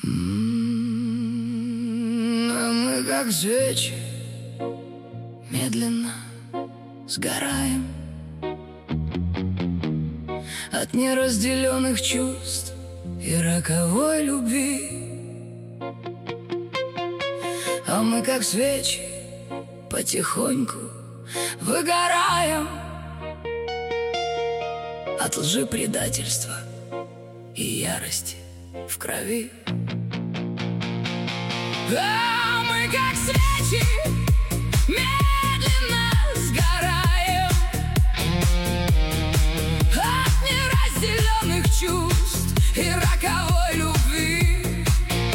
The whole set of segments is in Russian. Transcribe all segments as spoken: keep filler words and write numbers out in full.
А мы как свечи медленно сгораем от неразделенных чувств и роковой любви. А мы как свечи потихоньку выгораем от лжи, предательства и ярости в крови. А мы как свечи медленно сгораем от неразделенных чувств и роковой любви.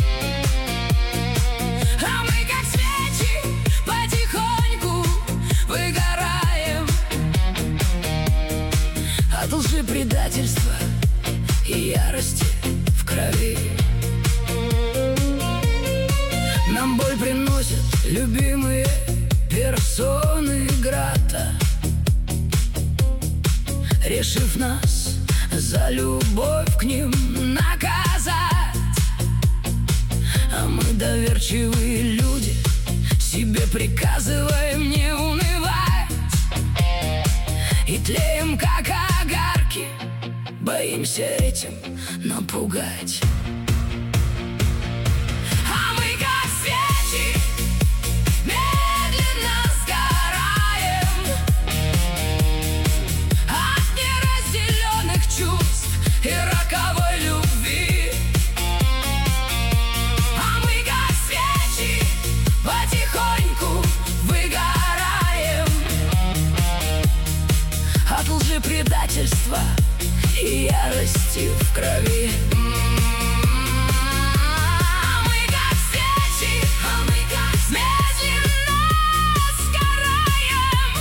А мы как свечи потихоньку выгораем от лжи, предательства и ярости в крови. Нам боль приносят любимые персоны Грата, решив нас за любовь к ним наказать. А мы, доверчивые люди, себе приказываем не унывать и тлеем, как огарки, боимся этим напугать. Предательства и ярости в крови. А мы как свечи, а мы как медленно сгораем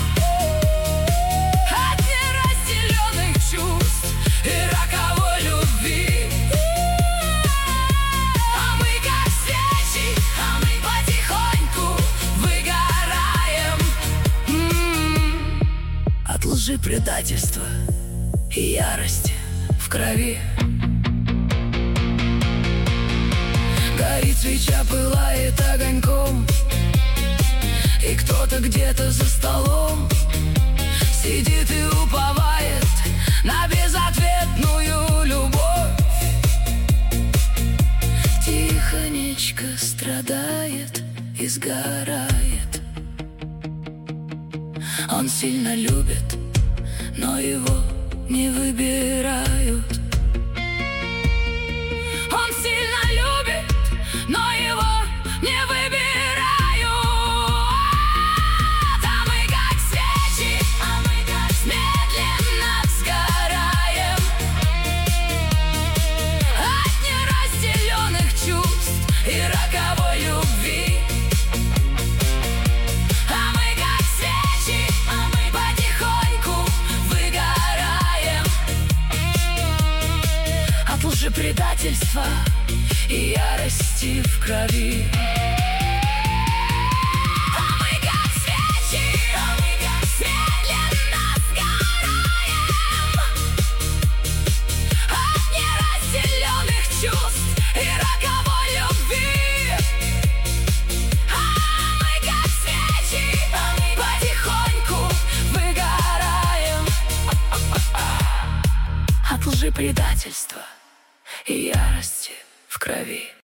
от неразделенных чувств и роковой любви. А мы как свечи, а мы потихоньку выгораем от лжи, предательства и ярости в крови. Горит свеча, пылает огоньком, и кто-то где-то за столом сидит и уповает на безответную любовь. Тихонечко страдает и сгорает. Он сильно любит, но его не выбирают. Он сильно любит, но его не выбирают. А мы как свечи, а мы как медленно сгораем от неразделенных чувств и роковой любви. А мы как свечи, а мы потихоньку выгораем от лжи, предательства и ярости в крови. А мы как свечи, а мы как медленно сгораем от неразделенных чувств и роковой любви. А мы как свечи, а мы потихоньку выгораем от лжи, предательства